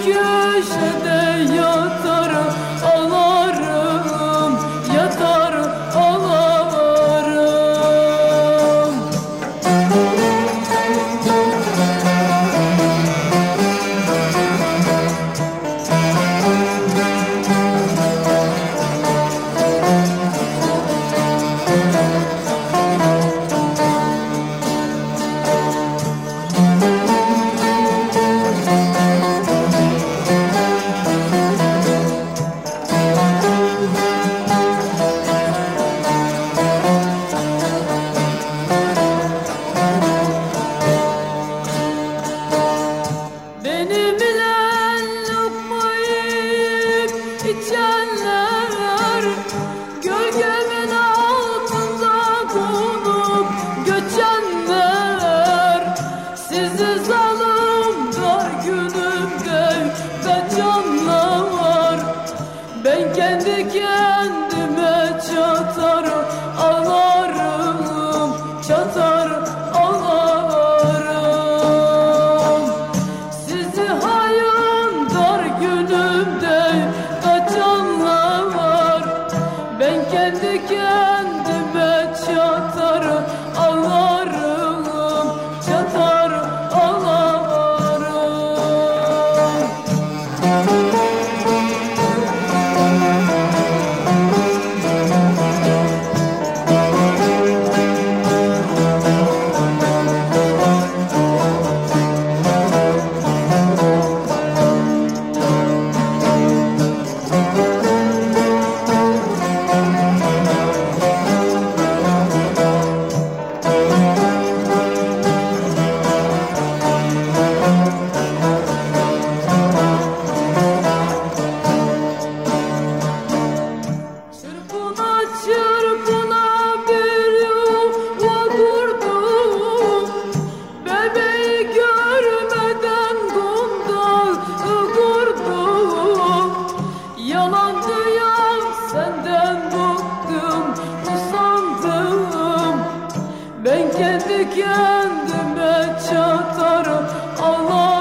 köşede yatar ağlarım, yatar ağlarım. İçenler gölgemin altında konup göçenler, sizi zalim dar günümde kaçanlar. Ben kendi kendime çatar ağlarım, çatar ağlarım. Sizi hayın dar günümde kaçanlar, ben kendi kendime çatar ağlarım, çatar ağlarım. Çırpına bir yuva kurdum, bebeği görmeden kundağı kurdum. Yalandı ya, senden bıktım, usandım. Ben kendi kendime çatar ağlarım.